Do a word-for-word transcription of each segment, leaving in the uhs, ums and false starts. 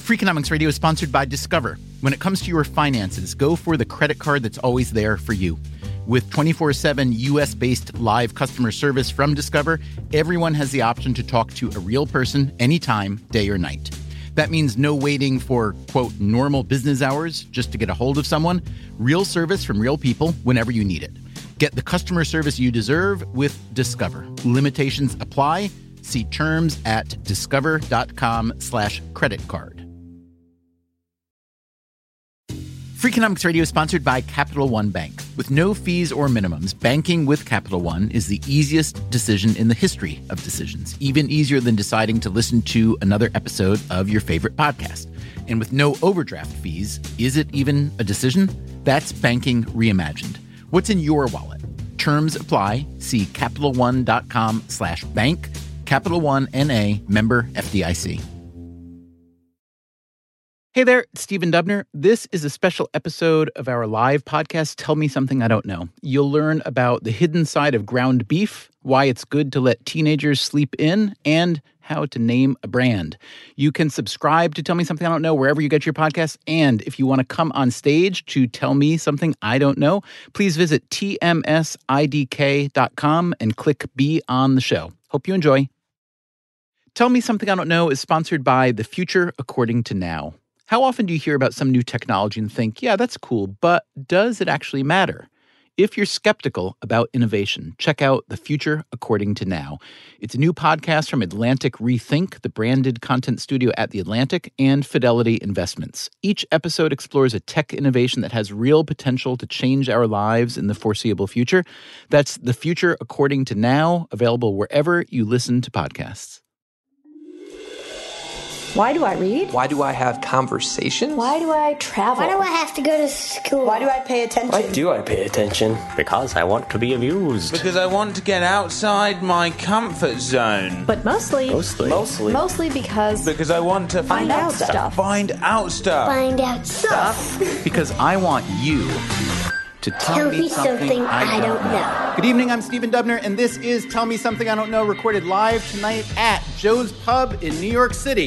Freakonomics Radio is sponsored by Discover. When it comes to your finances, go for the credit card that's always there for you. With twenty-four seven U S-based live customer service from Discover, everyone has the option to talk to a real person anytime, day or night. That means no waiting for, quote, normal business hours just to get a hold of someone. Real service from real people whenever you need it. Get the customer service you deserve with Discover. Limitations apply. See terms at discover.com slash credit card. Freakonomics Radio is sponsored by Capital One Bank. With no fees or minimums, banking with Capital One is the easiest decision in the history of decisions, even easier than deciding to listen to another episode of your favorite podcast. And with no overdraft fees, is it even a decision? That's banking reimagined. What's in your wallet? Terms apply. See CapitalOne.com slash bank. Capital One N A, member F D I C. Hey there, it's Stephen Dubner. This is a special episode of our live podcast, Tell Me Something I Don't Know. You'll learn about the hidden side of ground beef, why it's good to let teenagers sleep in, and how to name a brand. You can subscribe to Tell Me Something I Don't Know wherever you get your podcasts. And if you want to come on stage to tell me something I don't know, please visit T M S I D K dot com and click Be on the Show. Hope you enjoy. Tell Me Something I Don't Know is sponsored by The Future According to Now. How often do you hear about some new technology and think, yeah, that's cool, but does it actually matter? If you're skeptical about innovation, check out The Future According to Now. It's a new podcast from Atlantic Rethink, the branded content studio at The Atlantic, and Fidelity Investments. Each episode explores a tech innovation that has real potential to change our lives in the foreseeable future. That's The Future According to Now, available wherever you listen to podcasts. Why do I read? Why do I have conversations? Why do I travel? Why do I have to go to school? Why do I pay attention? Why do I pay attention? Because I want to be amused. Because I want to get outside my comfort zone. But mostly... Mostly. Mostly. Mostly because... Because I want to find, find out stuff. stuff. Find out stuff. Find out stuff. Because I want you to tell, tell me something, something I, I don't know. know. Good evening, I'm Stephen Dubner, and this is Tell Me Something I Don't Know, recorded live tonight at Joe's Pub in New York City.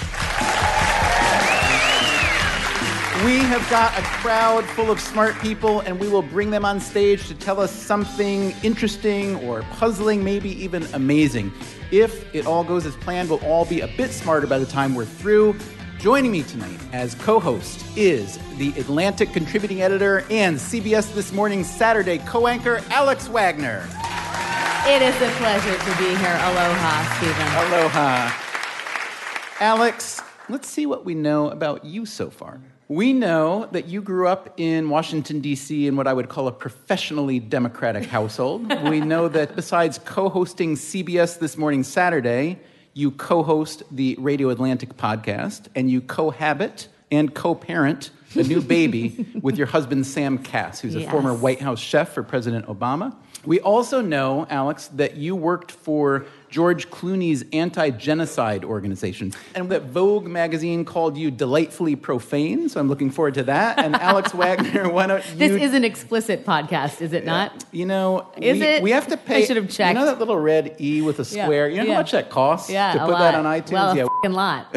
We have got a crowd full of smart people, and we will bring them on stage to tell us something interesting or puzzling, maybe even amazing. If it all goes as planned, we'll all be a bit smarter by the time we're through. Joining me tonight as co-host is the Atlantic contributing editor and C B S This Morning Saturday co-anchor, Alex Wagner. It is a pleasure to be here. Aloha, Stephen. Aloha. Alex, let's see what we know about you so far. We know that you grew up in Washington, D C in what I would call a professionally Democratic household. We know that besides co-hosting C B S This Morning Saturday, you co-host the Radio Atlantic podcast, and you cohabit and co-parent a new baby with your husband, Sam Kass, who's yes. a former White House chef for President Obama. We also know, Alex, that you worked for George Clooney's anti-genocide organization, and that Vogue magazine called you delightfully profane, so I'm looking forward to that. And Alex Wagner, why don't you... This is an explicit podcast, is it not? You know, is we, it? we have to pay... I should have checked. You know that little red E with a square? Yeah. You know yeah. how much that costs yeah, to put lot. that on iTunes? Well, a yeah, f***ing lot.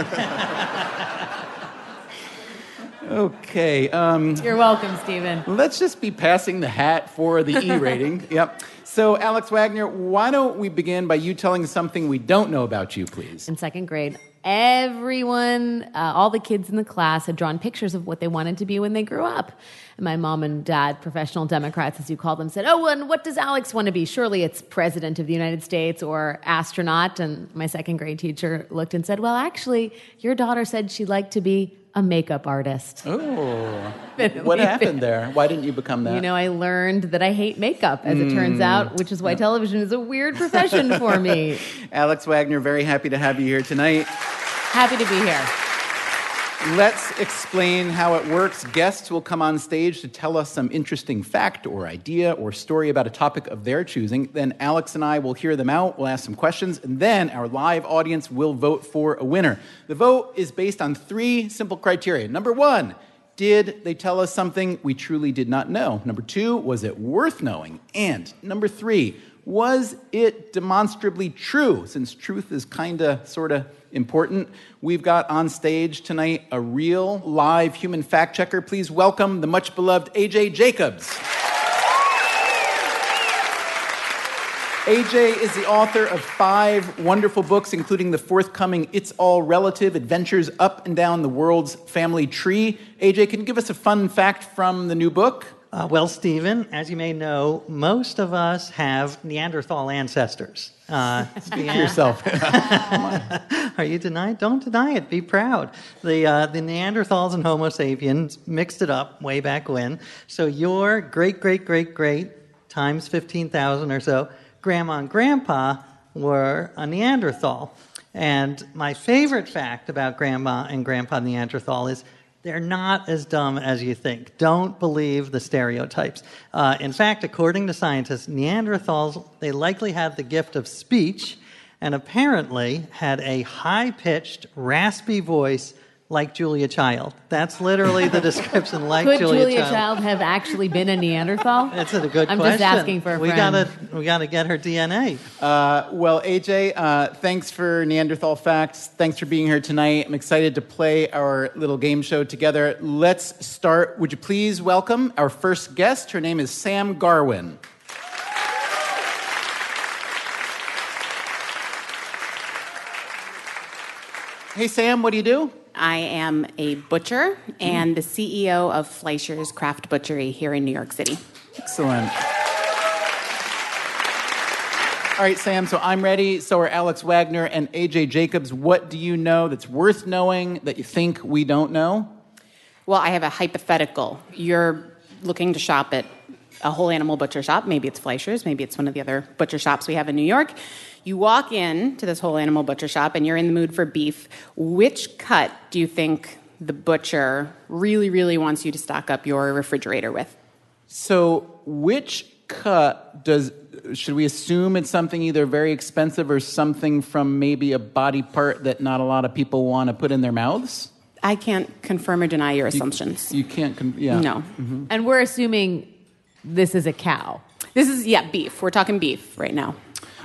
Okay. Um, You're welcome, Stephen. Let's just be passing the hat for the E rating. Yep. So, Alex Wagner, why don't we begin by you telling us something we don't know about you, please? In second grade, everyone, uh, all the kids in the class had drawn pictures of what they wanted to be when they grew up. And my mom and dad, professional Democrats, as you call them, said, oh, and what does Alex want to be? Surely it's president of the United States or astronaut. And my second grade teacher looked and said, well, actually, your daughter said she'd like to be a makeup artist. Oh. What happened there? Why didn't you become that? You know, I learned that I hate makeup, as mm. it turns out, which is why yeah. television is a weird profession for me. Alex Wagner, very happy to have you here tonight. Happy to be here. Let's explain how it works. Guests will come on stage to tell us some interesting fact or idea or story about a topic of their choosing. Then Alex and I will hear them out, we'll ask some questions, and then our live audience will vote for a winner. The vote is based on three simple criteria. Number one, did they tell us something we truly did not know? Number two, was it worth knowing? And number three, Was it demonstrably true? Since truth is kind of, sort of important, we've got on stage tonight a real live human fact checker. Please welcome the much beloved A J Jacobs. A J is the author of five wonderful books, including the forthcoming It's All Relative, Adventures Up and Down the World's Family Tree. A J, can you give us a fun fact from the new book? Uh, well, Stephen, as you may know, most of us have Neanderthal ancestors. Uh, Speak for yourself. Are you denying? Don't deny it. Be proud. The uh, the Neanderthals and Homo sapiens mixed it up way back when. So your great, great, great, great times fifteen thousand or so, grandma and grandpa were a Neanderthal. And my favorite fact about grandma and grandpa Neanderthal is they're not as dumb as you think. Don't believe the stereotypes. Uh, in fact, according to scientists, Neanderthals, they likely had the gift of speech and apparently had a high-pitched, raspy voice like Julia Child. That's literally the description, like Could Julia, Julia Child. Child have actually been a Neanderthal? That's a good I'm question. just asking for a we friend. gotta, we gotta get her D N A. Uh, well, A J, uh, thanks for Neanderthal Facts. Thanks for being here tonight. I'm excited to play our little game show together. Let's start. Would you please welcome our first guest? Her name is Sam Garwin. Hey, Sam, what do you do? I am a butcher and the C E O of Fleischer's Craft Butchery here in New York City. Excellent. All right, Sam, so I'm ready. So are Alex Wagner and A J Jacobs. What do you know that's worth knowing that you think we don't know? Well, I have a hypothetical. You're looking to shop at a whole animal butcher shop. Maybe it's Fleischer's. Maybe it's one of the other butcher shops we have in New York. You walk in to this whole animal butcher shop and you're in the mood for beef. Which cut do you think the butcher really, really wants you to stock up your refrigerator with? So which cut does, should we assume it's something either very expensive or something from maybe a body part that not a lot of people want to put in their mouths? I can't confirm or deny your assumptions. You can't, con- yeah. No. Mm-hmm. And we're assuming this is a cow. This is, yeah, beef. We're talking beef right now.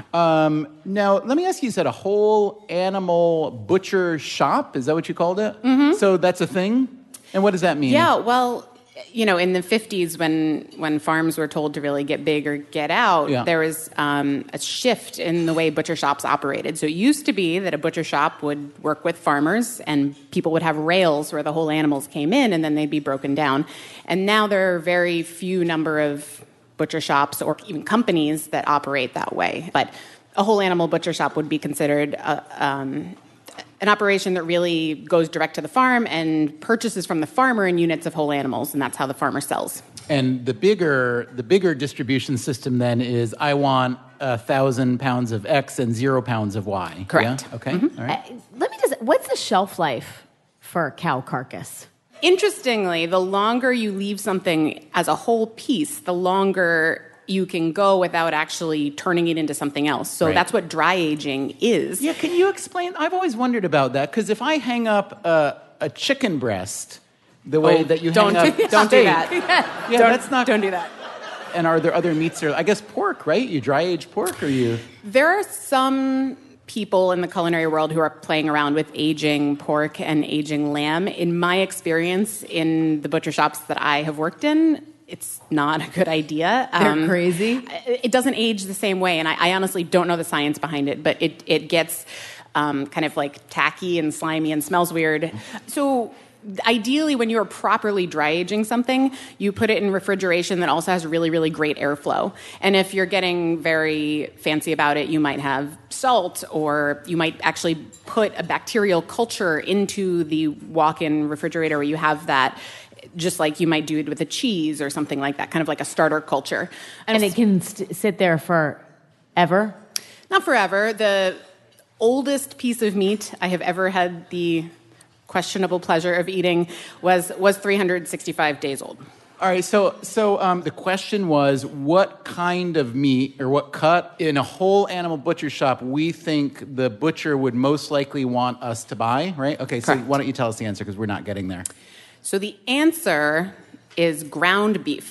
Um, now, let me ask you, you said a whole animal butcher shop? Is that what you called it? Mm-hmm. So that's a thing? And what does that mean? Yeah, well, you know, in the fifties when, when farms were told to really get big or get out, Yeah. there was um, a shift in the way butcher shops operated. So it used to be that a butcher shop would work with farmers and people would have rails where the whole animals came in and then they'd be broken down. And now there are very few number of butcher shops or even companies that operate that way. But a whole animal butcher shop would be considered a, um, an operation that really goes direct to the farm and purchases from the farmer in units of whole animals, and that's how the farmer sells. And the bigger the bigger distribution system then is I want a thousand pounds of X and zero pounds of Y. Correct. Yeah? Okay. Mm-hmm. All right. Uh, let me just, what's the shelf life for a cow carcass? Interestingly, the longer you leave something as a whole piece, the longer you can go without actually turning it into something else. So Right. that's what dry aging is. Yeah, can you explain? I've always wondered about that, because if I hang up a, a chicken breast the way Oh, that you don't hang up do, don't do steak, that. yeah, don't, that's not... Don't do that. And are there other meats? Or I guess pork, right? You dry age pork, or you... There are some people in the culinary world who are playing around with aging pork and aging lamb. In my experience in the butcher shops that I have worked in, it's not a good idea. They're crazy? It doesn't age the same way, and I, I honestly don't know the science behind it, but it, it gets um, kind of like tacky and slimy and smells weird. So ideally, when you're properly dry aging something, you put it in refrigeration that also has really, really great airflow. And if you're getting very fancy about it, you might have salt, or you might actually put a bacterial culture into the walk-in refrigerator where you have that, just like you might do it with a cheese or something like that, kind of like a starter culture. And it can st- sit there forever? Not forever. The oldest piece of meat I have ever had the questionable pleasure of eating was was three hundred sixty-five days old. All right, so so um, the question was, what kind of meat or what cut in a whole animal butcher shop we think the butcher would most likely want us to buy, right? Okay, so Correct. why don't you tell us the answer, because we're not getting there. So the answer is ground beef.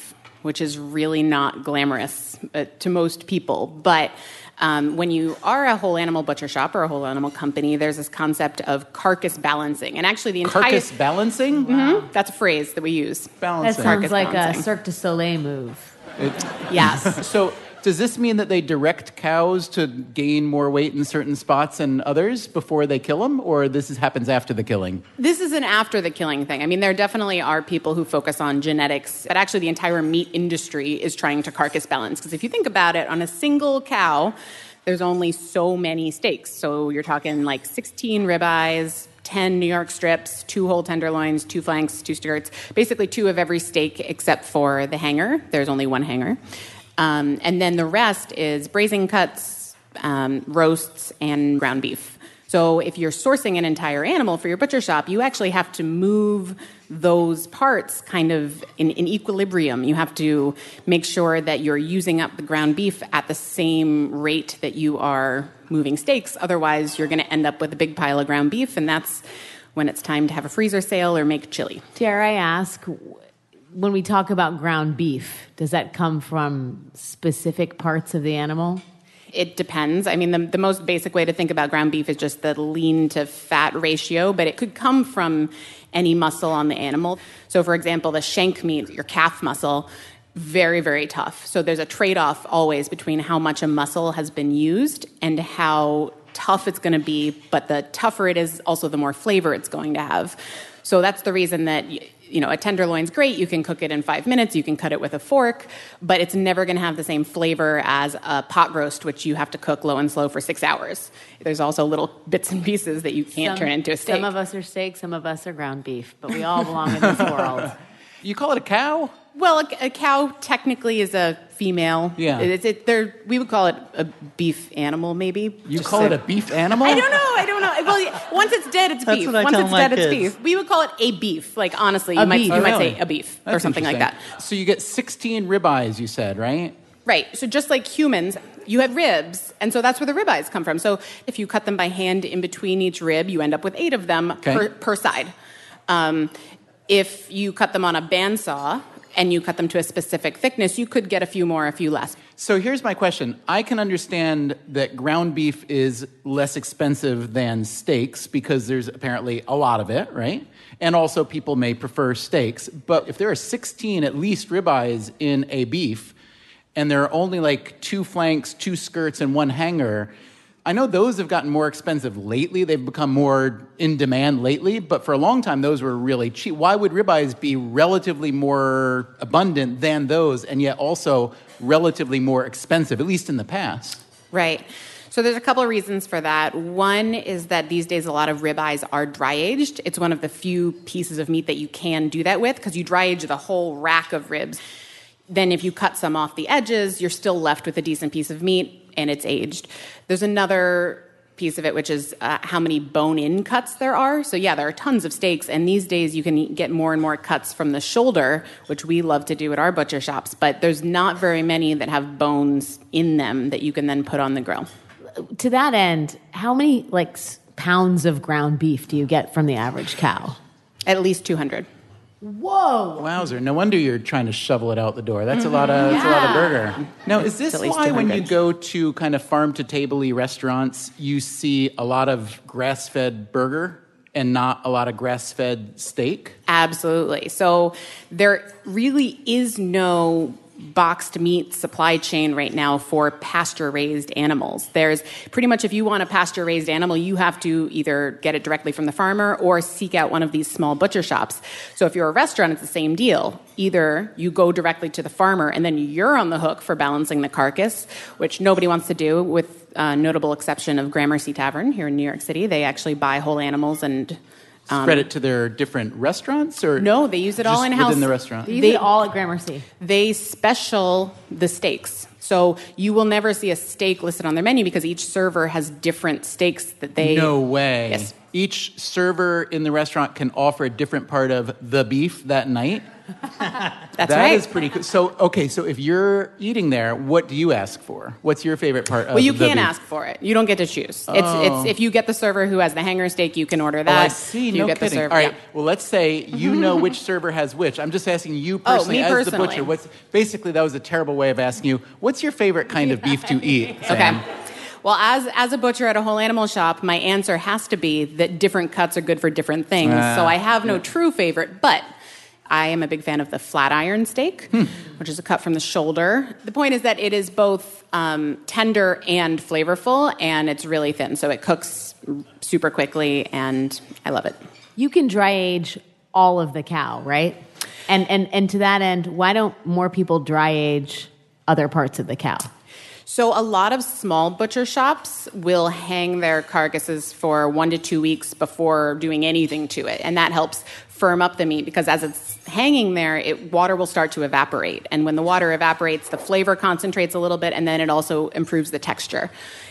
which is really not glamorous uh, to most people. But um, when you are a whole animal butcher shop or a whole animal company, there's this concept of carcass balancing. And actually the entire... Carcass balancing? Mm-hmm. That's a phrase that we use. Balancing. That sounds like balancing. a Cirque du Soleil move. It, Yes. so does this mean that they direct cows to gain more weight in certain spots and others before they kill them, or this is, happens after the killing? This is an after the killing thing. I mean, there definitely are people who focus on genetics, but actually the entire meat industry is trying to carcass balance. Because if you think about it, on a single cow, there's only so many steaks. So you're talking like sixteen ribeyes, ten New York strips, two whole tenderloins, two flanks, two skirts, basically two of every steak except for the hanger. There's only one hanger. Um, and then the rest is braising cuts, um, roasts, and ground beef. So if you're sourcing an entire animal for your butcher shop, you actually have to move those parts kind of in, in equilibrium. You have to make sure that you're using up the ground beef at the same rate that you are moving steaks. Otherwise, you're going to end up with a big pile of ground beef, and that's when it's time to have a freezer sale or make chili. Dare I ask, when we talk about ground beef, does that come from specific parts of the animal? It depends. I mean, the, the most basic way to think about ground beef is just the lean to fat ratio, but it could come from any muscle on the animal. So, for example, the shank meat, your calf muscle, very, very tough. So there's a trade-off always between how much a muscle has been used and how tough it's going to be, but the tougher it is, also the more flavor it's going to have. So that's the reason that, you know, a tenderloin's great. You can cook it in five minutes. You can cut it with a fork, but it's never going to have the same flavor as a pot roast, which you have to cook low and slow for six hours. There's also little bits and pieces that you can't some, turn into a steak. Some of us are steak, some of us are ground beef, but we all belong in this world. You call it a cow? Well, a, a cow technically is a female. Yeah. It, it, they're, we would call it a beef animal, maybe. You Just call so- it a beef animal? I don't know. I don't know. Well, once it's dead, it's That's beef. what I Once tell it's my dead, kids. it's beef. We would call it a beef. Like, honestly, you A might beef. you Oh, might really? say a beef or That's something like that. interesting. So you get sixteen ribeyes, you said, right? Right. So just like humans, you have ribs, and so that's where the ribeyes come from. So if you cut them by hand in between each rib, you end up with eight of them Okay. per, per side. Um, if you cut them on a bandsaw and you cut them to a specific thickness, you could get a few more, a few less. So here's my question. I can understand that ground beef is less expensive than steaks because there's apparently a lot of it, right? And also people may prefer steaks. But if there are sixteen at least ribeyes in a beef, and there are only like two flanks, two skirts, and one hanger, I know those have gotten more expensive lately. They've become more in demand lately, but for a long time, those were really cheap. Why would ribeyes be relatively more abundant than those, and yet also relatively more expensive, at least in the past? Right. So there's a couple of reasons for that. One is that these days a lot of ribeyes are dry-aged. It's one of the few pieces of meat that you can do that with because you dry-age the whole rack of ribs. Then if you cut some off the edges, you're still left with a decent piece of meat, and it's aged. There's another piece of it, which is uh, how many bone-in cuts there are. So yeah, there are tons of steaks, and these days you can get more and more cuts from the shoulder, which we love to do at our butcher shops, but there's not very many that have bones in them that you can then put on the grill. To that end, how many like s- pounds of ground beef do you get from the average cow? At least two hundred. Whoa! Wowzer, no wonder you're trying to shovel it out the door. That's a lot of that's a lot of Yeah. burger. Now, is this at least why when you two hundred. go to kind of farm-to-table-y restaurants, you see a lot of grass-fed burger and not a lot of grass-fed steak? Absolutely. So there really is no boxed meat supply chain right now for pasture-raised animals. There's pretty much, if you want a pasture-raised animal, you have to either get it directly from the farmer or seek out one of these small butcher shops. So if you're a restaurant, it's the same deal. Either you go directly to the farmer and then you're on the hook for balancing the carcass, which nobody wants to do, with a notable exception of Gramercy Tavern here in New York City. They actually buy whole animals and Um, Spread it to their different restaurants, or no, they use it all just in-house. within the restaurant? They use They- it all at Gramercy. They special the steaks. So you will never see a steak listed on their menu because each server has different steaks that they... No way. Yes. each server in the restaurant can offer a different part of the beef that night. That's That right. is pretty cool. So, okay, so if you're eating there, what do you ask for? What's your favorite part of Well, you the can't beef? ask for it. You don't get to choose. Oh. It's it's if you get the server who has the hanger steak, you can order Oh, that. I see. If you No get kidding. the server, All right. yeah. Well, let's say you know which server has which. I'm just asking you Oh, personally, me as personally. the butcher. What's basically that was a terrible way of asking you. What's your favorite kind of beef to eat? Sam? Okay. Well, as as a butcher at a whole animal shop, my answer has to be that different cuts are good for different things. Ah, so I have no yeah. true favorite, but I am a big fan of the flat iron steak, Hmm. which is a cut from the shoulder. The point is that it is both um, tender and flavorful, and it's really thin, so it cooks super quickly, and I love it. You can dry age all of the cow, right? And and and to that end, why don't more people dry age other parts of the cow? So a lot of small butcher shops will hang their carcasses for one to two weeks before doing anything to it, and that helps firm up the meat because as it's hanging there, it, water will start to evaporate, and when the water evaporates, the flavor concentrates a little bit, and then it also improves the texture.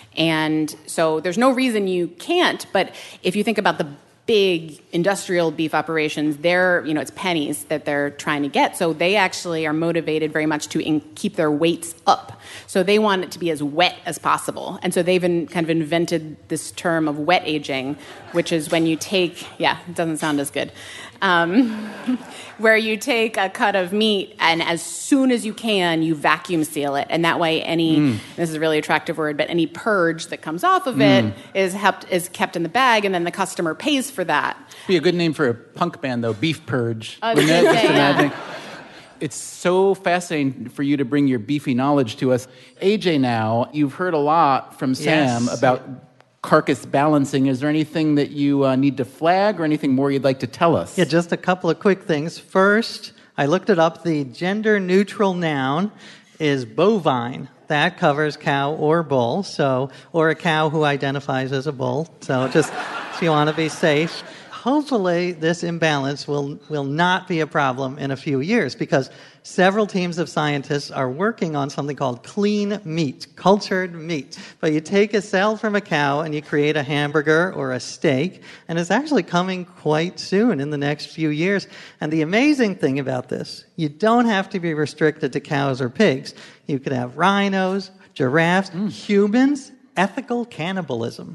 And so there's no reason you can't, but if you think about the big industrial beef operations, they're, you know, it's pennies that they're trying to get. So they actually are motivated very much to in- keep their weights up. So they want it to be as wet as possible. And so they've in, kind of invented this term of wet aging, which is when you take, yeah, it doesn't sound as good, um, where you take a cut of meat and as soon as you can, you vacuum seal it. And that way any, Mm. this is a really attractive word, but any purge that comes off of it Mm. is, helped, is kept in the bag, and then the customer pays for that. Be a good name for a punk band, though. Beef Purge. I was Wouldn't it? gonna Just say, yeah. imagine. It's so fascinating for you to bring your beefy knowledge to us. A J, now, you've heard a lot from Sam Yes. about carcass balancing. Is there anything that you uh, need to flag or anything more you'd like to tell us? Yeah, just a couple of quick things. First, I looked it up. The gender neutral noun is bovine. That covers cow or bull, so or a cow who identifies as a bull. So just if you want to be safe. Hopefully, this imbalance will, will not be a problem in a few years because several teams of scientists are working on something called clean meat, cultured meat. But you take a cell from a cow and you create a hamburger or a steak, and it's actually coming quite soon in the next few years. And the amazing thing about this, you don't have to be restricted to cows or pigs. You could have rhinos, giraffes, humans, ethical cannibalism.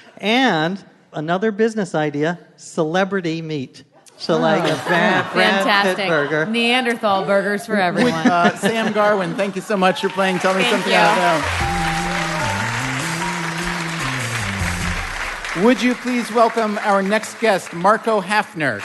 And another business idea, celebrity meat. So like a Brad, Brad Pitt Fantastic. burger. Neanderthal burgers for everyone. Uh, Sam Garwin, thank you so much for playing Tell Me Thank Something you. I Don't Know. Would you please welcome our next guest, Marco Hafner.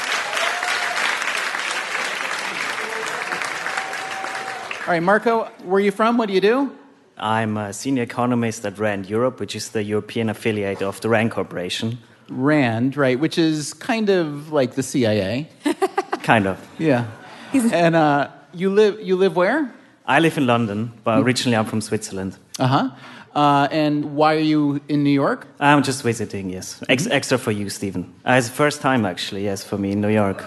All right, Marco, where are you from? What do you do? I'm a senior economist at RAND Europe, which is the European affiliate of the RAND Corporation. RAND, right, which is kind of like the C I A. Kind of. Yeah. And uh, you live you live where? I live in London, but originally I'm from Switzerland. Uh-huh. Uh, and why are you in New York? I'm just visiting, yes. Ex- extra for you, Stephen. Uh, it's the first time, actually, yes, for me in New York.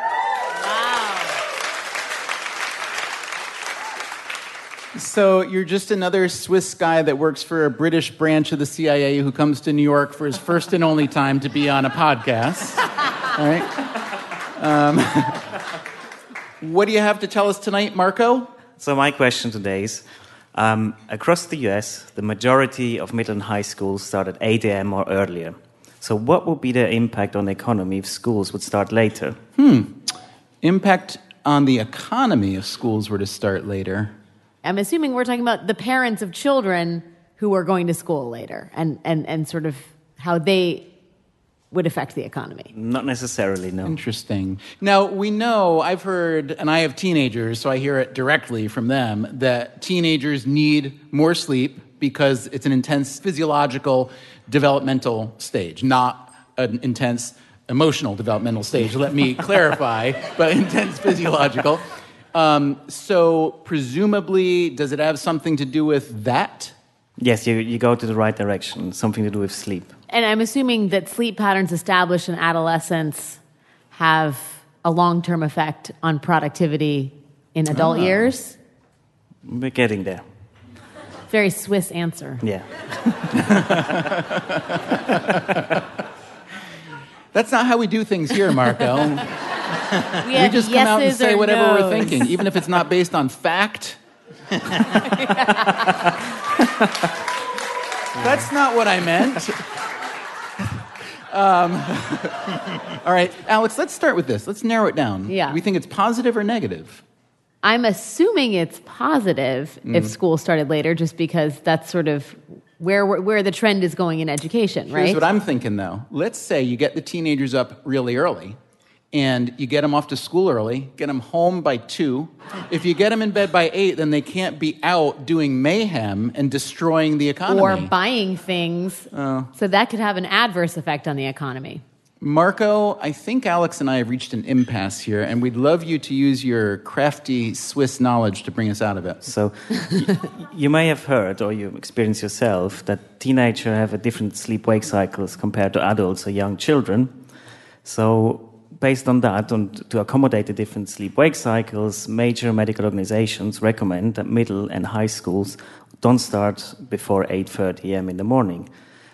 So you're just another Swiss guy that works for a British branch of the C I A who comes to New York for his first and only time to be on a podcast. All right. Um, what do you have to tell us tonight, Marco? So my question today is, um, across the U S, the majority of middle and high schools start at eight a.m. or earlier. So what would be the impact on the economy if schools would start later? Hmm. Impact on the economy if schools were to start later. I'm assuming we're talking about the parents of children who are going to school later and, and, and sort of how they would affect the economy. Not necessarily, no. Interesting. Now, we know, I've heard, and I have teenagers, so I hear it directly from them, that teenagers need more sleep because it's an intense physiological developmental stage, not an intense emotional developmental stage. Let me clarify, but intense physiological. Um, so presumably, does it have something to do with that? Yes, you, you go to the right direction, something to do with sleep. And I'm assuming that sleep patterns established in adolescence have a long-term effect on productivity in adult Oh. years. We're getting there. Very Swiss answer. Yeah. That's not how we do things here, Marco. We, we have just come out and yeses say or whatever we're nos. thinking, even if it's not based on fact. That's not what I meant. Um, all right, Alex, let's start with this. Let's narrow it down. Yeah. Do we think it's positive or negative? I'm assuming it's positive Mm. if school started later, just because that's sort of where we're- where the trend is going in education, right? Here's what I'm thinking, though. Let's say you get the teenagers up really early, and you get them off to school early, get them home by two. If you get them in bed by eight, then they can't be out doing mayhem and destroying the economy. Or buying things. Oh. So that could have an adverse effect on the economy. Marco, I think Alex and I have reached an impasse here, and we'd love you to use your crafty Swiss knowledge to bring us out of it. So y- you may have heard, or you experienced yourself, that teenagers have a different sleep-wake cycles compared to adults or young children. So based on that, and to accommodate the different sleep-wake cycles, major medical organizations recommend that middle and high schools don't start before eight thirty a.m. in the morning.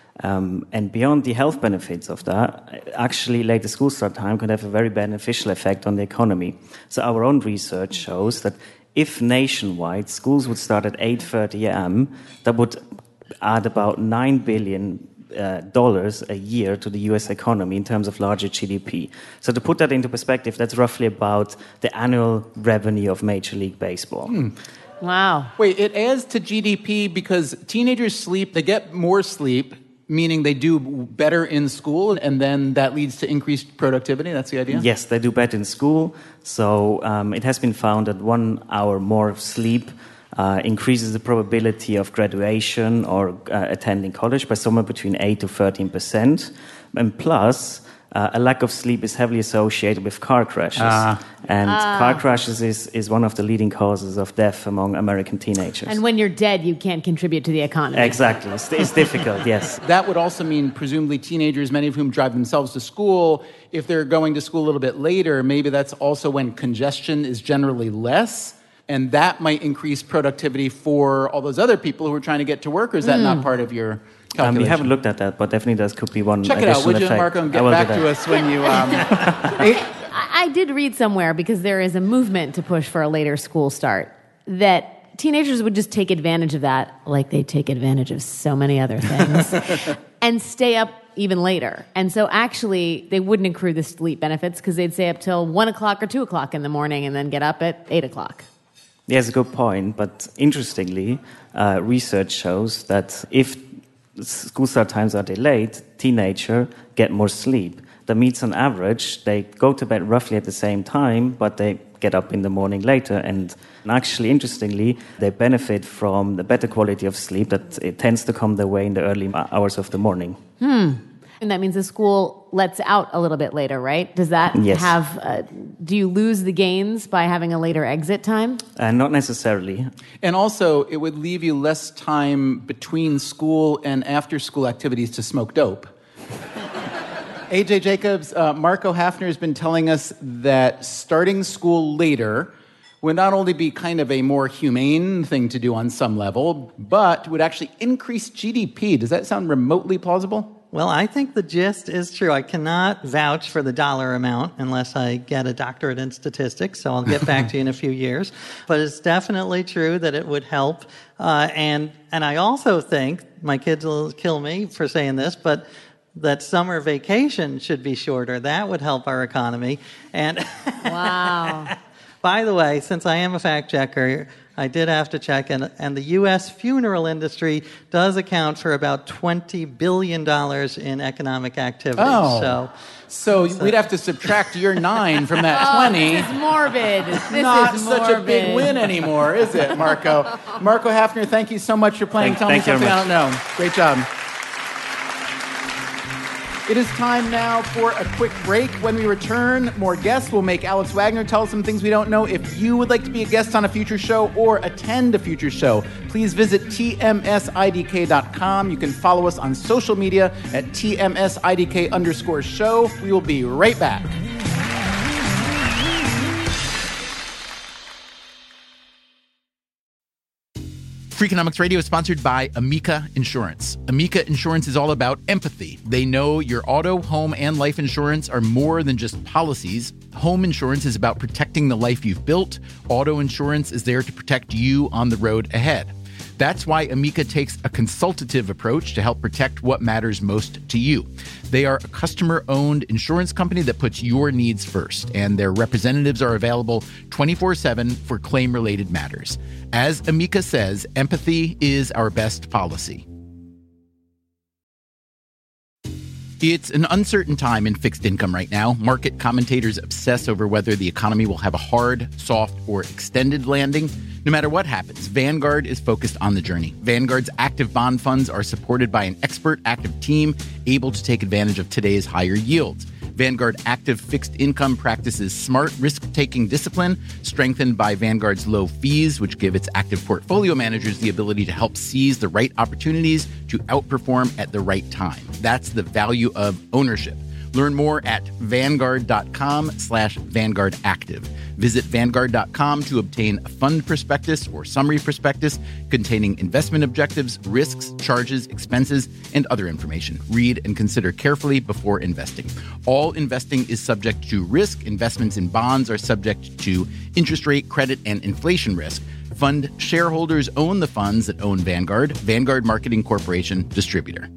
Um, and beyond the health benefits of that, actually later school start time could have a very beneficial effect on the economy. So our own research shows that if nationwide schools would start at eight thirty a.m., that would add about nine billion dollars uh, a year to the U S economy in terms of larger G D P. So to put that into perspective, that's roughly about the annual revenue of Major League Baseball. Hmm. Wow. Wait, it adds to G D P because teenagers sleep, they get more sleep, meaning they do better in school, and then that leads to increased productivity? That's the idea? Yes, they do better in school. So um, it has been found that one hour more of sleep uh, increases the probability of graduation or uh, attending college by somewhere between eight to thirteen percent. And plus, uh, a lack of sleep is heavily associated with car crashes. Ah. And Ah. car crashes is, is one of the leading causes of death among American teenagers. And when you're dead, you can't contribute to the economy. Exactly. It's, it's difficult, yes. That would also mean, presumably, teenagers, many of whom drive themselves to school, if they're going to school a little bit later, maybe that's also when congestion is generally less, and that might increase productivity for all those other people who are trying to get to work, or is that not part of your calculation? Um, we haven't looked at that, but definitely that could be one Check it additional out, would you, effect. Marco, and I get will do back that. to us when you... Um, I, I did read somewhere, because there is a movement to push for a later school start, that teenagers would just take advantage of that, like they take advantage of so many other things, and stay up even later. And so actually, they wouldn't accrue the sleep benefits because they'd stay up till one o'clock or two o'clock in the morning and then get up at eight o'clock. Yes, a good point. But interestingly, uh, research shows that if school start times are delayed, teenagers get more sleep. That means on average, they go to bed roughly at the same time, but they get up in the morning later. And actually, interestingly, they benefit from the better quality of sleep that it tends to come their way in the early hours of the morning. Hmm. And that means the school lets out a little bit later, right? Does that Yes. have, uh, do you lose the gains by having a later exit time? Uh, not necessarily. And also, it would leave you less time between school and after-school activities to smoke dope. A J Jacobs, uh, Marco Hafner has been telling us that starting school later would not only be kind of a more humane thing to do on some level, but would actually increase G D P. Does that sound remotely plausible? Well, I think the gist is true. I cannot vouch for the dollar amount unless I get a doctorate in statistics, so I'll get back to you in a few years. But it's definitely true that it would help. Uh, and and I also think, my kids will kill me for saying this, but that summer vacation should be shorter. That would help our economy. And Wow. by the way, since I am a fact checker, I did have to check, and, and the U S funeral industry does account for about twenty billion dollars in economic activity. Oh. So, So we'd have to subtract your nine from that twenty. This is morbid. This Not is such a big morbid. win anymore, is it, Marco? Marco Hafner, thank you so much for playing Thank- Tell Me thank you Something very I Don't Know. Great job. It is time now for a quick break. When we return, more guests will make Alex Wagner tell us some things we don't know. If you would like to be a guest on a future show or attend a future show, please visit T M S I D K dot com. You can follow us on social media at T M S I D K underscore show. We will be right back. Freakonomics Radio is sponsored by Amica Insurance. Amica Insurance is all about empathy. They know your auto, home, and life insurance are more than just policies. Home insurance is about protecting the life you've built. Auto insurance is there to protect you on the road ahead. That's why Amica takes a consultative approach to help protect what matters most to you. They are a customer-owned insurance company that puts your needs first, and their representatives are available twenty-four seven for claim-related matters. As Amica says, empathy is our best policy. It's an uncertain time in fixed income right now. Market commentators obsess over whether the economy will have a hard, soft, or extended landing. No matter what happens, Vanguard is focused on the journey. Vanguard's active bond funds are supported by an expert active team able to take advantage of today's higher yields. Vanguard Active Fixed Income practices smart risk-taking discipline, strengthened by Vanguard's low fees, which give its active portfolio managers the ability to help seize the right opportunities to outperform at the right time. That's the value of ownership. Learn more at vanguard.com slash Vanguard Active. Visit vanguard dot com to obtain a fund prospectus or summary prospectus containing investment objectives, risks, charges, expenses, and other information. Read and consider carefully before investing. All investing is subject to risk. Investments in bonds are subject to interest rate, credit, and inflation risk. Fund shareholders own the funds that own Vanguard. Vanguard Marketing Corporation, distributor.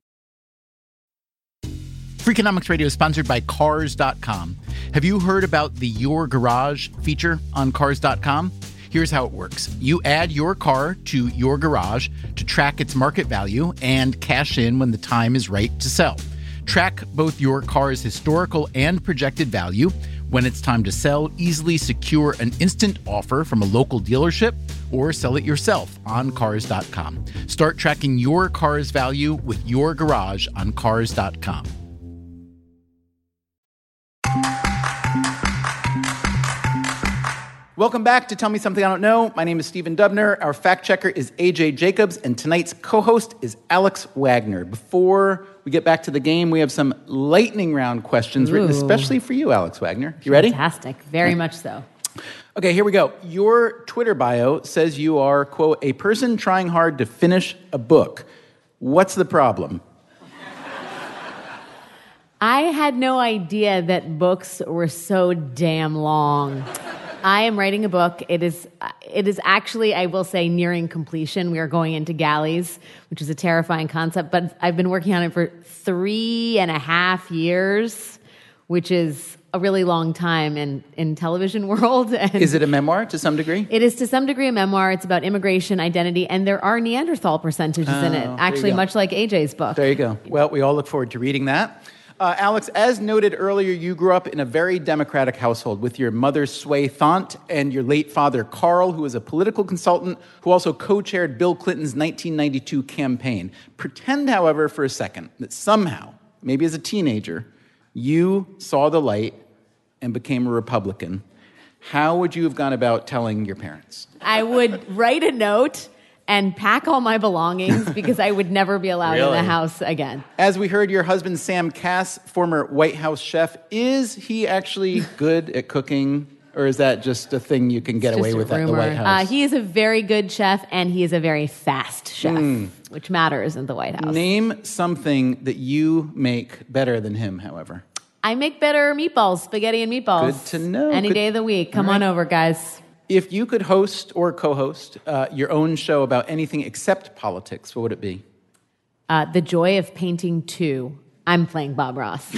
Freakonomics Radio is sponsored by Cars dot com. Have you heard about the Your Garage feature on Cars dot com? Here's how it works. You add your car to your garage to track its market value and cash in when the time is right to sell. Track both your car's historical and projected value. When it's time to sell, easily secure an instant offer from a local dealership or sell it yourself on Cars dot com. Start tracking your car's value with your garage on Cars dot com. Welcome back to Tell Me Something I Don't Know. My name is Stephen Dubner. Our fact checker is A J Jacobs, and tonight's co-host is Alex Wagner. Before we get back to the game, we have some lightning round questions Ooh. written especially for you, Alex Wagner. You ready? Fantastic. Very much so. Okay, here we go. Your Twitter bio says you are, quote, a person trying hard to finish a book. What's the problem? I had no idea that books were so damn long. I am writing a book. It is it is actually, I will say, nearing completion. We are going into galleys, which is a terrifying concept, but I've been working on it for three and a half years, which is a really long time in, in television world. And is it a memoir to some degree? It is to some degree a memoir. It's about immigration, identity, and there are Neanderthal percentages oh, in it, actually much like A J's book. There you go. Well, we all look forward to reading that. Uh, Alex, as noted earlier, you grew up in a very democratic household with your mother, Sway Thant, and your late father, Carl, who was a political consultant who also co-chaired Bill Clinton's nineteen ninety-two campaign. Pretend, however, for a second that somehow, maybe as a teenager, you saw the light and became a Republican. How would you have gone about telling your parents? I would write a note and pack all my belongings because I would never be allowed really? in the house again. As we heard, your husband, Sam Cass, former White House chef, is he actually good at cooking, or is that just a thing you can get It's away just with a at the rumor. White House? Uh, he is a very good chef, and he is a very fast chef, mm. which matters in the White House. Name something that you make better than him, however. I make better meatballs, spaghetti and meatballs. Good to know. Any Good. day of the week. Come right. on over, guys. If you could host or co-host uh, your own show about anything except politics, what would it be? Uh, The Joy of Painting two. I'm playing Bob Ross.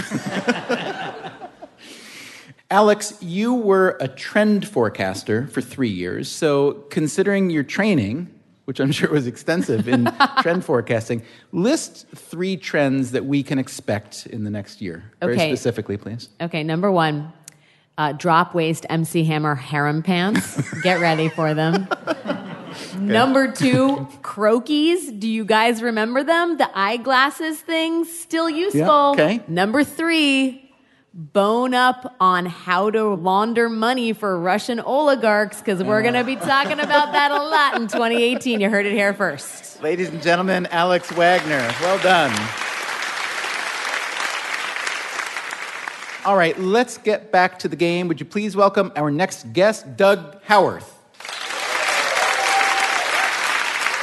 Alex, you were a trend forecaster for three years. So considering your training, which I'm sure was extensive in trend forecasting, list three trends that we can expect in the next year. Very Okay. specifically, please. Okay, number one. Uh, drop waist M C Hammer harem pants. Get ready for them. Okay. Number two, croquis. Do you guys remember them? The eyeglasses things, still useful. Yeah, okay. Number three, bone up on how to launder money for Russian oligarchs, because we're going to be talking about that a lot in twenty eighteen. You heard it here first. Ladies and gentlemen, Alex Wagner. Well done. All right, let's get back to the game. Would you please welcome our next guest, Doug Howarth.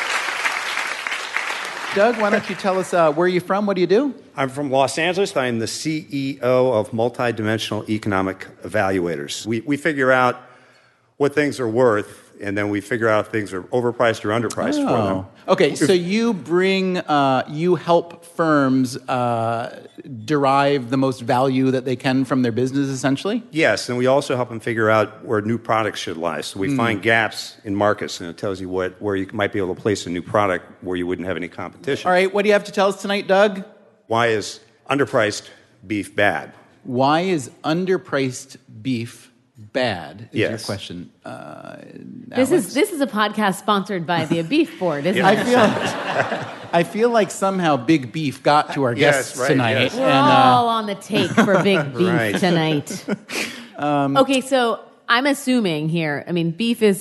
Doug, why don't you tell us uh, where you're from? What do you do? I'm from Los Angeles. I'm the C E O of Multidimensional Economic Evaluators. We, we figure out what things are worth, and then we figure out if things are overpriced or underpriced oh. for them. Okay, so you bring, uh, you help firms uh, derive the most value that they can from their business, essentially? Yes, and we also help them figure out where new products should lie. So we mm. find gaps in markets, and it tells you what where you might be able to place a new product where you wouldn't have any competition. All right, what do you have to tell us tonight, Doug? Why is underpriced beef bad? Why is underpriced beef bad is yes. your question. Uh, this is this is a podcast sponsored by the Beef Board, isn't I it? feel, I feel like somehow Big Beef got to our guests yes, right, tonight. Yes. We're and, all uh, on the take for Big Beef right. tonight. um, okay, so I'm assuming here, I mean, beef is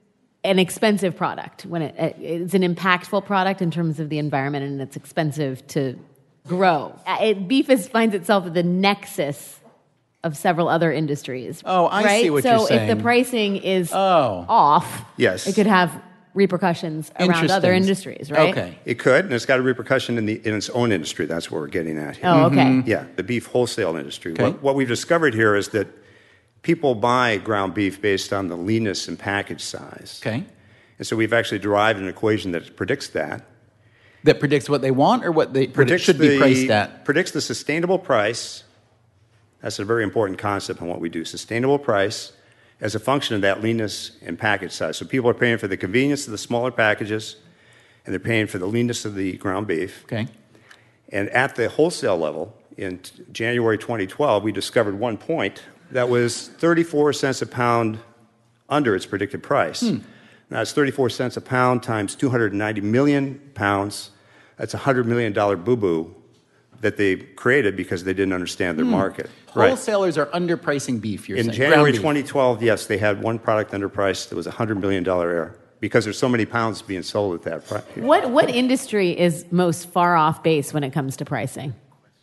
an expensive product. When it, it's an impactful product in terms of the environment, and it's expensive to grow. It, beef is, finds itself at the nexus of several other industries. Oh, I right? see what so you're saying. So if the pricing is oh. off, yes. it could have repercussions around other industries, right? Okay. It could, and it's got a repercussion in, the, in its own industry. That's what we're getting at here. Oh, okay. Mm-hmm. Yeah, the beef wholesale industry. Okay. What, what we've discovered here is that people buy ground beef based on the leanness and package size. Okay. And so we've actually derived an equation that predicts that. That predicts what they want or what they predicts should the, be priced at? Predicts the sustainable price. That's a very important concept in what we do. Sustainable price as a function of that leanness and package size. So people are paying for the convenience of the smaller packages, and they're paying for the leanness of the ground beef. Okay. And at the wholesale level, in t- January twenty twelve, we discovered one point that was thirty-four cents a pound under its predicted price. Hmm. Now, it's thirty-four cents a pound times two hundred ninety million pounds. That's a one hundred million dollars boo-boo that they created because they didn't understand their hmm. market. Wholesalers right. are underpricing beef, you're in saying? January twenty twelve, yes, they had one product underpriced. It was a one hundred million dollars error because there's so many pounds being sold at that price. What, what industry is most far off base when it comes to pricing?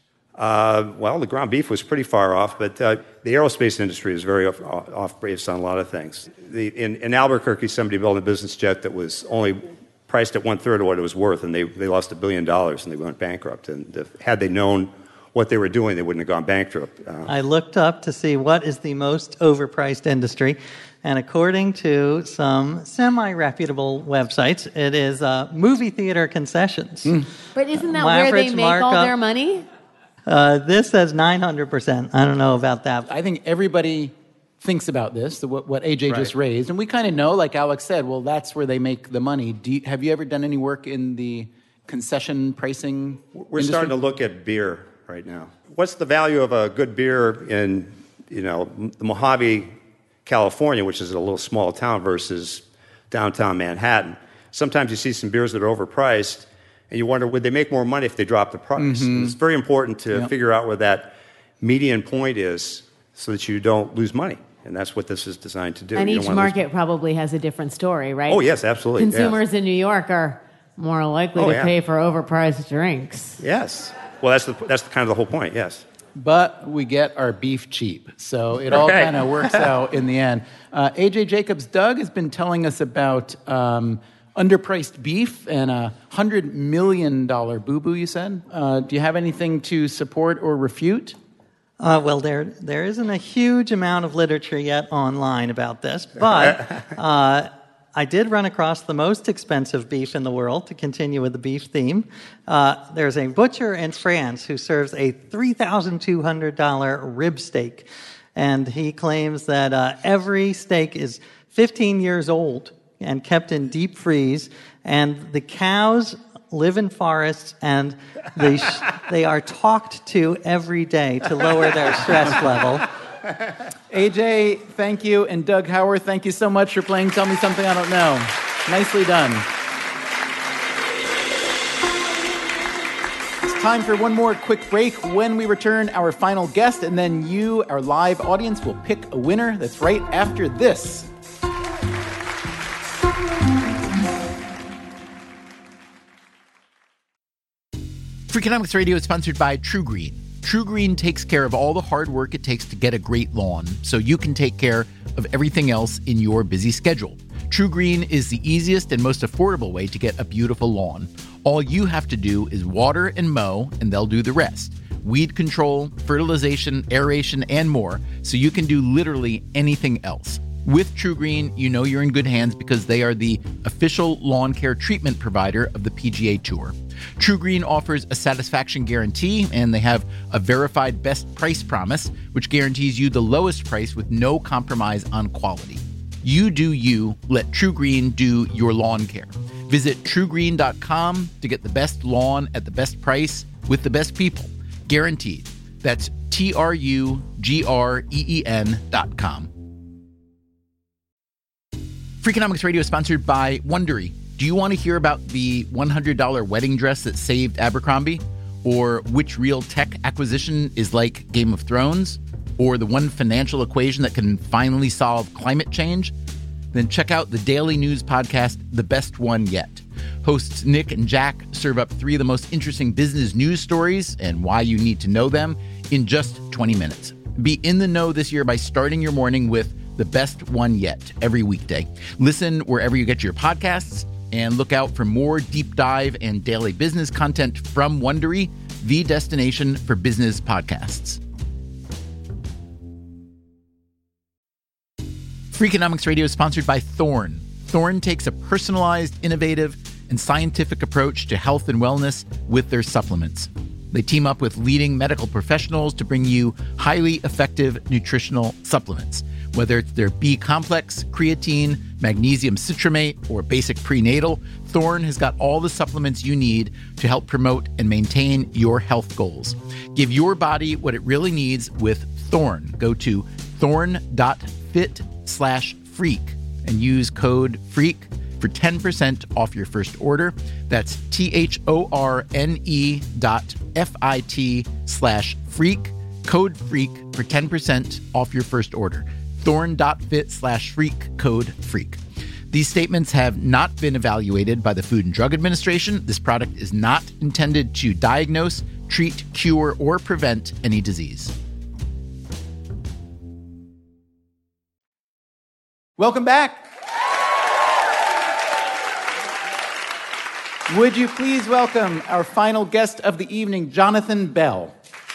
Uh, well, the ground beef was pretty far off, but uh, the aerospace industry is very off, off base on a lot of things. The, in, in Albuquerque, somebody built a business jet that was only priced at one-third of what it was worth, and they, they lost a billion dollars, and they went bankrupt. And the, had they known what they were doing, they wouldn't have gone bankrupt. Uh, I looked up to see what is the most overpriced industry, and according to some semi-reputable websites, it is uh, movie theater concessions. Mm. But isn't that uh, where they average make all markup, their money? Uh, this says nine hundred percent. I don't know about that. I think everybody thinks about this, the, what, what A J right. just raised, and we kind of know, like Alex said, well, that's where they make the money. Do you, have you ever done any work in the concession pricing We're industry? starting to look at beer right now. What's the value of a good beer in, you know, the Mojave, California, which is a little small town, versus downtown Manhattan? Sometimes you see some beers that are overpriced, and you wonder, would they make more money if they dropped the price? Mm-hmm. It's very important to yep. figure out where that median point is so that you don't lose money. And that's what this is designed to do. And you each market probably has a different story, right? Oh, yes, absolutely. Consumers yeah. in New York are more likely oh, to yeah. pay for overpriced drinks. Yes. Well, that's the, that's the, kind of the whole point, yes. But we get our beef cheap, so it all Right. kind of works out in the end. Uh, A J Jacobs, Doug has been telling us about um, underpriced beef and a one hundred million dollars boo-boo, you said. Uh, do you have anything to support or refute? Uh, well, there there isn't a huge amount of literature yet online about this, but uh, I did run across the most expensive beef in the world, to continue with the beef theme. Uh, there's a butcher in France who serves a three thousand two hundred dollars rib steak, and he claims that uh, every steak is fifteen years old and kept in deep freeze, and the cows live in forests, and they sh- they are talked to every day to lower their stress level. A J, thank you, and Doug Hauer, thank you so much for playing Tell Me Something I Don't Know. Nicely done. It's time for one more quick break. When we return, our final guest, and then you, our live audience, will pick a winner. That's right after this. Freakonomics Radio is sponsored by True Green. True Green takes care of all the hard work it takes to get a great lawn, so you can take care of everything else in your busy schedule. TruGreen is the easiest and most affordable way to get a beautiful lawn. All you have to do is water and mow, and they'll do the rest. Weed control, fertilization, aeration, and more, so you can do literally anything else. With TruGreen, you know you're in good hands because they are the official lawn care treatment provider of the P G A Tour. TruGreen offers a satisfaction guarantee, and they have a verified best price promise, which guarantees you the lowest price with no compromise on quality. You do you, let TruGreen do your lawn care. Visit True Green dot com to get the best lawn at the best price with the best people. Guaranteed. That's T R U G R E E N dot com. Freakonomics Radio is sponsored by Wondery. Do you want to hear about the one hundred dollars wedding dress that saved Abercrombie? Or which real tech acquisition is like Game of Thrones? Or the one financial equation that can finally solve climate change? Then check out the daily news podcast, The Best One Yet. Hosts Nick and Jack serve up three of the most interesting business news stories and why you need to know them in just twenty minutes. Be in the know this year by starting your morning with The Best One Yet every weekday. Listen wherever you get your podcasts, and look out for more deep dive and daily business content from Wondery, the destination for business podcasts. Freakonomics Radio is sponsored by Thorne. Thorne takes a personalized, innovative, and scientific approach to health and wellness with their supplements. They team up with leading medical professionals to bring you highly effective nutritional supplements. Whether it's their B-complex, creatine, magnesium citrate, or basic prenatal, Thorne has got all the supplements you need to help promote and maintain your health goals. Give your body what it really needs with Thorne. Go to thorne.fit slash freak and use code FREAK for ten percent off your first order. That's T-H-O-R-N-E dot F-I-T slash freak, code FREAK for ten percent off your first order. Thorne.fit slash freak, code FREAK. These statements have not been evaluated by the Food and Drug Administration. This product is not intended to diagnose, treat, cure, or prevent any disease. Welcome back. Would you please welcome our final guest of the evening, Jonathan Bell.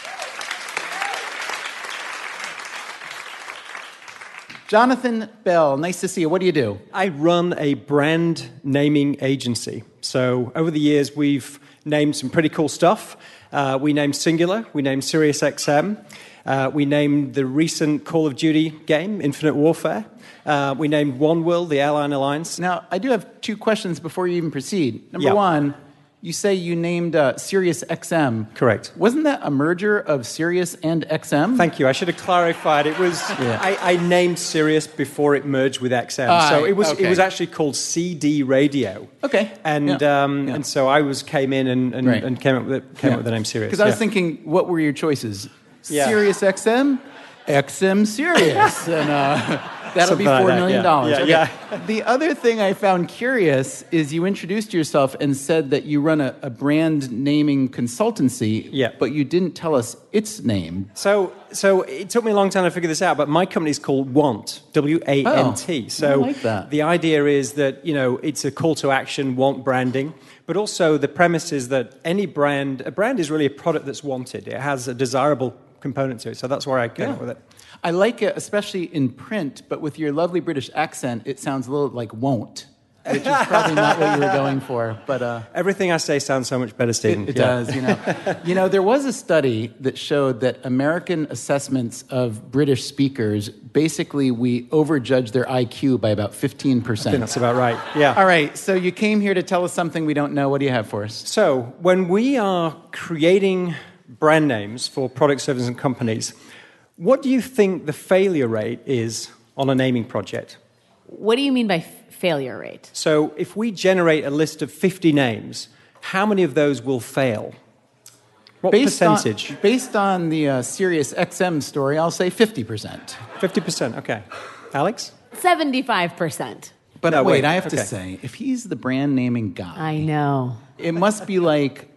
Jonathan Bell, nice to see you. What do you do? I run a brand naming agency. So over the years, we've named some pretty cool stuff. Uh, we named Singular. We named SiriusXM. Uh, we named the recent Call of Duty game, Infinite Warfare. Uh, we named OneWorld, the airline alliance. Now, I do have two questions before you even proceed. Number yeah. one, you say you named uh, SiriusXM. Correct. Wasn't that a merger of Sirius and X M? Thank you. I should have clarified. It was yeah. I, I named Sirius before it merged with X M. Uh, so it was okay. It was actually called C D Radio. Okay. And yeah. Um, yeah. and so I was came in and, and, right. and came up with it, came yeah. up with the name Sirius. Because I was yeah. thinking, what were your choices? Yeah. SiriusXM, X M Sirius, and uh, that'll Something be four like million dollars. Yeah, okay. yeah. The other thing I found curious is you introduced yourself and said that you run a, a brand naming consultancy, yeah. but you didn't tell us its name. So, so it took me a long time to figure this out, but my company's called Want, W A N T. Oh, so I like that. The idea is that, you know, it's a call to action, want branding. But also the premise is that any brand, a brand is really a product that's wanted. It has a desirable component to it. So that's where I came yeah. up with it. I like it, especially in print, but with your lovely British accent, it sounds a little like won't, which is probably not what you were going for. But uh, everything I say sounds so much better, Stephen. It, it yeah. does, you know. You know, there was a study that showed that American assessments of British speakers, basically we overjudge their I Q by about fifteen percent. I think that's about right, yeah. All right, so you came here to tell us something we don't know. What do you have for us? So when we are creating brand names for product, services, and companies, what do you think the failure rate is on a naming project? What do you mean by f- failure rate? So if we generate a list of fifty names, how many of those will fail? What based percentage? On, based on the uh, SiriusXM story, I'll say fifty percent. fifty percent, okay. Alex? seventy-five percent. But no, wait, wait, I have okay. to say, if he's the brand naming guy... I know. It must be like... Uh,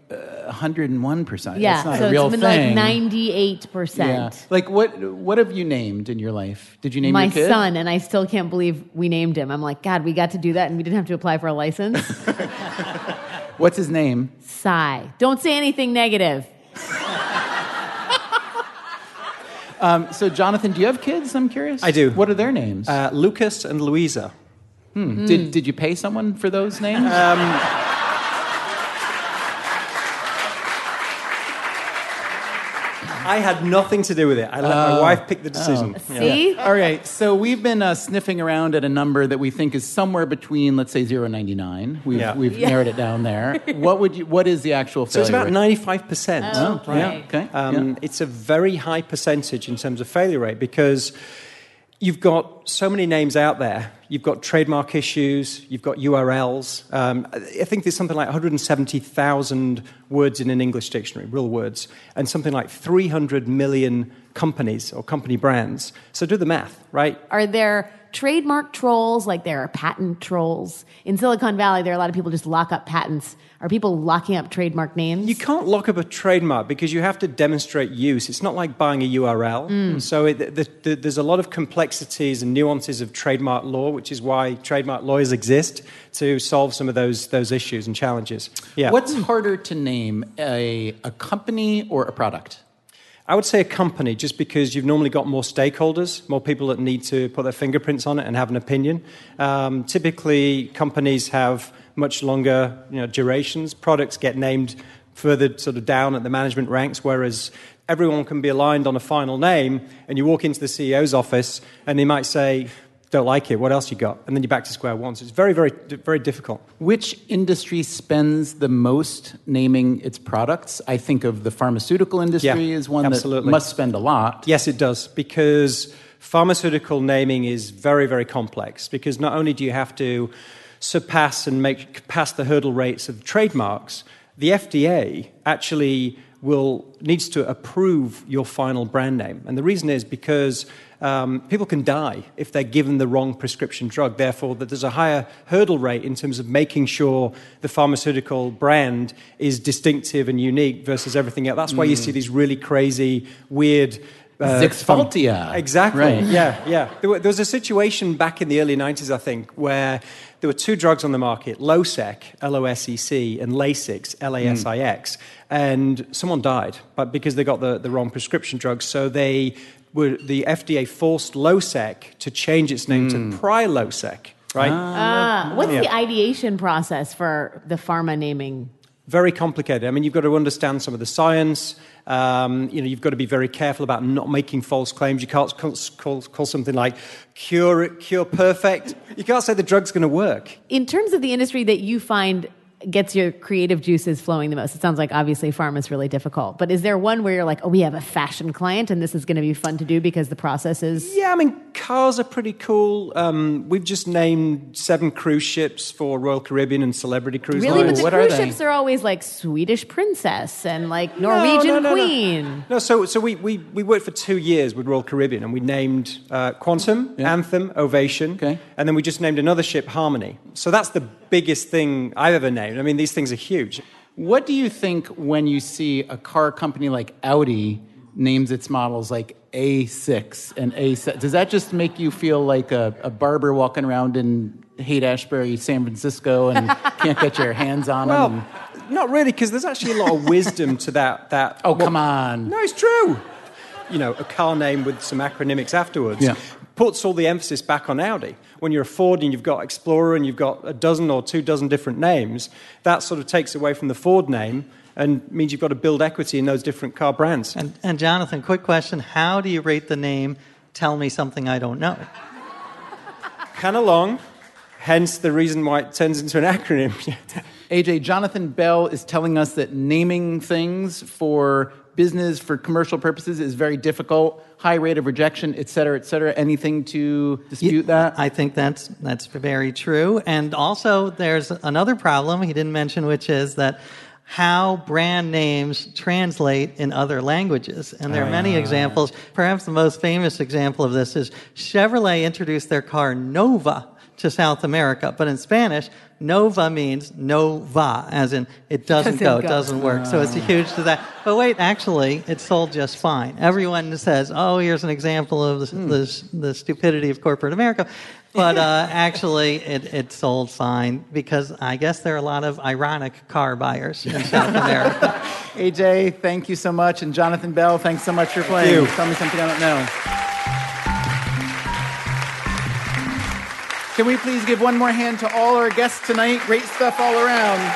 one hundred one percent. Yeah, That's not so a real it's been thing. like ninety-eight percent. Yeah. Like, what What have you named in your life? Did you name My your kid? son, and I still can't believe we named him. I'm like, God, we got to do that, and we didn't have to apply for a license. What's his name? Sigh. Don't say anything negative. Um, so, Jonathan, do you have kids? I'm curious. I do. What are their names? Uh, Lucas and Louisa. Hmm. Mm. Did Did you pay someone for those names? Um, I had nothing to do with it. I let Oh. my wife pick the decision. Oh. See? Yeah. All right. So we've been uh, sniffing around at a number that we think is somewhere between, let's say, zero and ninety-nine. We've Yeah. we've Yeah. narrowed it down there. What would you? What is the actual So failure it's about rate? ninety-five percent. Oh, okay. Yeah. Okay. Um, Yeah. It's a very high percentage in terms of failure rate because you've got so many names out there. You've got trademark issues. You've got U R Ls. Um, I think there's something like one hundred seventy thousand words in an English dictionary, real words, and something like three hundred million companies or company brands. So do the math, right? Are there trademark trolls like there are patent trolls? In Silicon Valley, there are a lot of people just lock up patents. Are people locking up trademark names? You can't lock up a trademark because you have to demonstrate use. It's not like buying a U R L. Mm. So it, the, the, there's a lot of complexities and nuances of trademark law, which is why trademark lawyers exist to solve some of those those issues and challenges. Yeah. What's harder to name, a a company or a product? I would say a company, just because you've normally got more stakeholders, more people that need to put their fingerprints on it and have an opinion. Um, typically, companies have much longer, you know, durations. Products get named further sort of down at the management ranks, whereas everyone can be aligned on a final name, and you walk into the C E O's office, and they might say, don't like it, what else you got? And then you're back to square one. So it's very, very, very difficult. Which industry spends the most naming its products? I think of the pharmaceutical industry Yeah, as one absolutely. that must spend a lot. Yes, it does, because pharmaceutical naming is very, very complex, because not only do you have to surpass and make pass the hurdle rates of trademarks, the F D A actually will needs to approve your final brand name. And the reason is because um, people can die if they're given the wrong prescription drug. Therefore, that there's a higher hurdle rate in terms of making sure the pharmaceutical brand is distinctive and unique versus everything else. That's why you see these really crazy, weird... Uh, Zixvaltia. Exactly. Right. Yeah, yeah. There, were, there was a situation back in the early nineties, I think, where there were two drugs on the market, Losec, L O S E C, and Lasix, L A S I X, mm. and someone died but because they got the, the wrong prescription drug. So they were, the F D A forced Losec to change its name mm. to Prilosec, right? Ah, what's yeah. the ideation process for the pharma naming? Very complicated. I mean, you've got to understand some of the science. Um, you know, you've got to be very careful about not making false claims. You can't call, call, call something like cure, cure perfect. You can't say the drug's going to work. In terms of the industry that you find gets your creative juices flowing the most, it sounds like obviously pharma is really difficult. But is there one where you're like, oh, we have a fashion client and this is going to be fun to do because the process is... Yeah, I mean, cars are pretty cool. Um, we've just named seven cruise ships for Royal Caribbean and Celebrity Cruise Really? Lines. But the What cruise are they? ships are always like Swedish Princess and like Norwegian no, no, no, Queen. No, no so, so we, we, we worked for two years with Royal Caribbean, and we named uh, Quantum, Yeah. Anthem, Ovation, Okay. and then we just named another ship, Harmony. So that's the biggest thing I've ever named. I mean, these things are huge. What do you think when you see a car company like Audi names its models like A six and A seven? Does that just make you feel like a, a barber walking around in Haight-Ashbury, San Francisco, and can't get your hands on Well, them? not really, because there's actually a lot of wisdom to that. that Oh, well, come on. No, it's true. You know, a car name with some acronymics afterwards Yeah. puts all the emphasis back on Audi. When you're a Ford and you've got Explorer and you've got a dozen or two dozen different names, that sort of takes away from the Ford name and means you've got to build equity in those different car brands. And, and Jonathan, quick question. How do you rate the name Tell Me Something I Don't Know? Kind of long, hence the reason why it turns into an acronym. A J, Jonathan Bell is telling us that naming things for business, for commercial purposes, is very difficult, high rate of rejection, et cetera, et cetera. Anything to dispute Yeah, that? I think that's that's very true. And also, there's another problem he didn't mention, which is that how brand names translate in other languages. And there are many Ah. examples. Perhaps the most famous example of this is Chevrolet introduced their car Nova to South America. But in Spanish, nova means no va, as in it doesn't, Doesn't go, go. it doesn't work. So it's a huge to that. But wait, actually, it sold just fine. Everyone says, oh, here's an example of the, Hmm. the, the stupidity of corporate America. But uh, actually, it, it sold fine because I guess there are a lot of ironic car buyers in South America. A J, thank you so much. And Jonathan Bell, thanks so much for playing. you. Tell me something I don't know. Can we please give one more hand to all our guests tonight? Great stuff all around.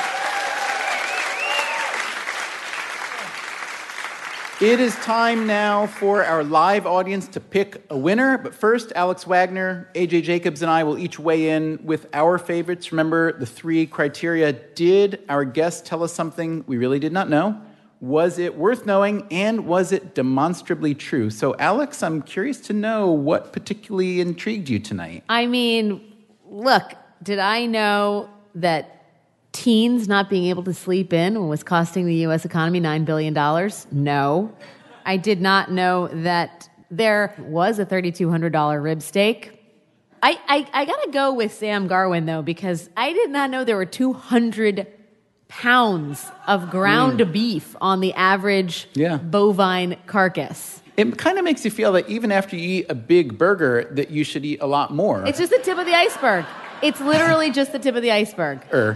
It is time now for our live audience to pick a winner. But first, Alex Wagner, A J Jacobs, and I will each weigh in with our favorites. Remember the three criteria. Did our guest tell us something we really did not know? Was it worth knowing? And was it demonstrably true? So, Alex, I'm curious to know what particularly intrigued you tonight. I mean, look, did I know that teens not being able to sleep in was costing the U S economy nine billion dollars? No. I did not know that there was a three thousand two hundred dollars rib steak. I, I, I got to go with Sam Garwin, though, because I did not know there were two hundred pounds of ground Mm. beef on the average Yeah. bovine carcass. It kind of makes you feel that even after you eat a big burger, that you should eat a lot more. It's just the tip of the iceberg. It's literally just the tip of the iceberg. Er.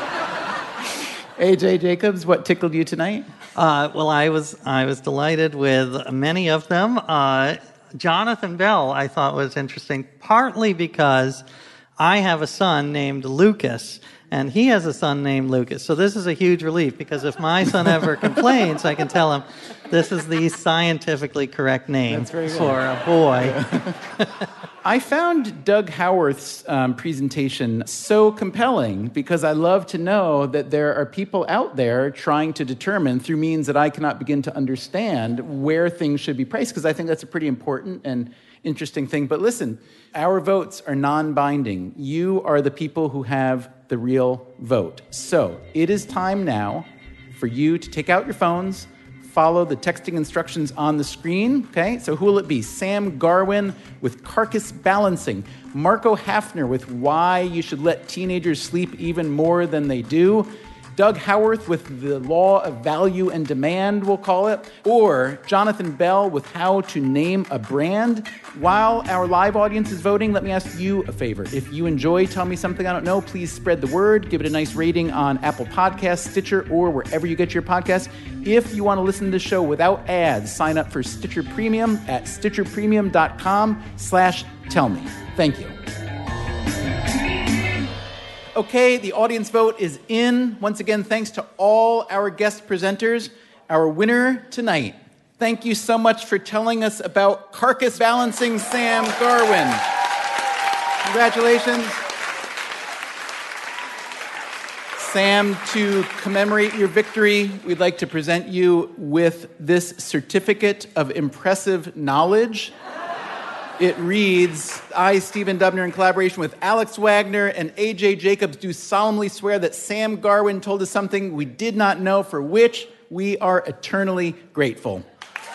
A J Jacobs, what tickled you tonight? Uh, well, I was I was delighted with many of them. Uh, Jonathan Bell, I thought was interesting, partly because I have a son named Lucas, and he has a son named Lucas. So this is a huge relief, because if my son ever complains, I can tell him this is the scientifically correct name That's very good. for a boy. I found Doug Howarth's um, presentation so compelling because I love to know that there are people out there trying to determine, through means that I cannot begin to understand, where things should be priced, because I think that's a pretty important and interesting thing. But listen, our votes are non-binding. You are the people who have the real vote. So it is time now for you to take out your phones, follow the texting instructions on the screen, okay? So who will it be? Sam Garwin with Carcass Balancing, Marco Hafner with Why You Should Let Teenagers Sleep Even More Than They Do, Doug Howarth with The Law of Value and Demand, we'll call it, or Jonathan Bell with How to Name a Brand. While our live audience is voting, let me ask you a favor. If you enjoy Tell Me Something I Don't Know, please spread the word. Give it a nice rating on Apple Podcasts, Stitcher, or wherever you get your podcasts. If you want to listen to the show without ads, sign up for Stitcher Premium at stitcherpremium.com slash tell me. Thank you. Okay, the audience vote is in. Once again, thanks to all our guest presenters. Our winner tonight. Thank you so much for telling us about Carcass Balancing, Sam Garwin. Congratulations. Sam, to commemorate your victory, we'd like to present you with this certificate of impressive knowledge. It reads, I, Stephen Dubner, in collaboration with Alex Wagner and A J Jacobs, do solemnly swear that Sam Garwin told us something we did not know, for which we are eternally grateful.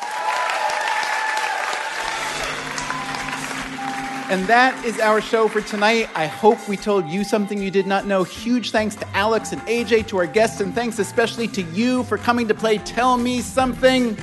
And that is our show for tonight. I hope we told you something you did not know. Huge thanks to Alex and A J, to our guests, and thanks especially to you for coming to play Tell Me Something.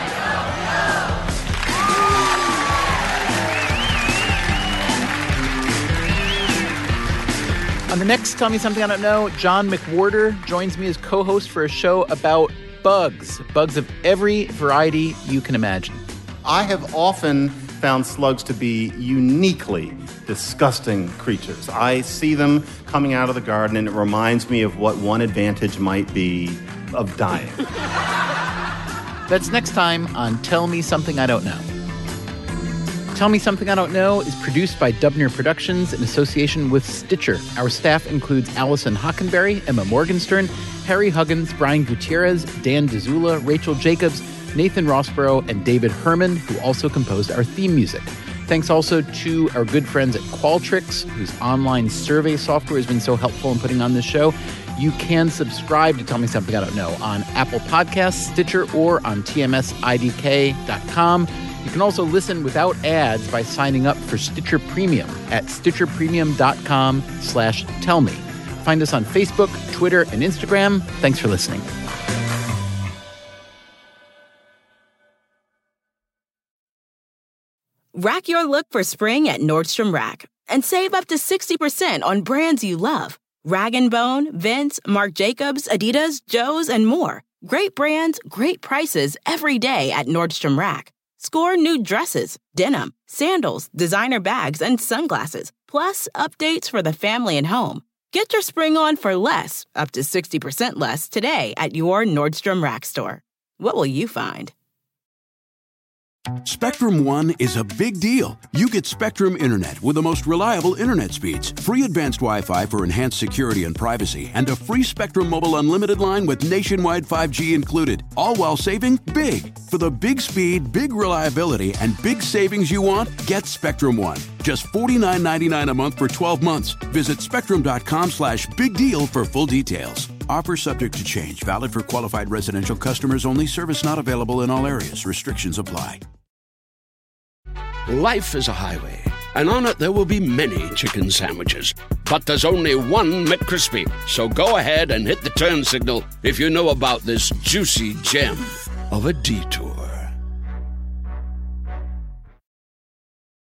On the next Tell Me Something I Don't Know, John McWhorter joins me as co-host for a show about bugs. Bugs of every variety you can imagine. I have often found slugs to be uniquely disgusting creatures. I see them coming out of the garden, and it reminds me of what one advantage might be of dying. That's next time on Tell Me Something I Don't Know. Tell Me Something I Don't Know is produced by Dubner Productions in association with Stitcher. Our staff includes Allison Hockenberry, Emma Morgenstern, Harry Huggins, Brian Gutierrez, Dan DeZula, Rachel Jacobs, Nathan Rossborough, and David Herman, who also composed our theme music. Thanks also to our good friends at Qualtrics, whose online survey software has been so helpful in putting on this show. You can subscribe to Tell Me Something I Don't Know on Apple Podcasts, Stitcher, or on T M S I D K dot com. You can also listen without ads by signing up for Stitcher Premium at stitcherpremium.com slash tell me. Find us on Facebook, Twitter, and Instagram. Thanks for listening. Rack your look for spring at Nordstrom Rack and save up to sixty percent on brands you love. Rag and Bone, Vince, Marc Jacobs, Adidas, Joe's, and more. Great brands, great prices every day at Nordstrom Rack. Score new dresses, denim, sandals, designer bags, and sunglasses, plus updates for the family and home. Get your spring on for less, up to sixty percent less, today at your Nordstrom Rack store. What will you find? Spectrum One is a big deal. You get Spectrum Internet with the most reliable internet speeds, free advanced Wi-Fi for enhanced security and privacy, and a free Spectrum Mobile Unlimited line with nationwide five G included, all while saving big. For the big speed, big reliability, and big savings you want, get Spectrum One. Just forty-nine ninety-nine a month for twelve months. Visit spectrum.com slash big deal for full details. Offer subject to change. Valid for qualified residential customers only. Service not available in all areas. Restrictions apply. Life is a highway, and on it there will be many chicken sandwiches. But there's only one McCrispy. So go ahead and hit the turn signal if you know about this juicy gem of a detour.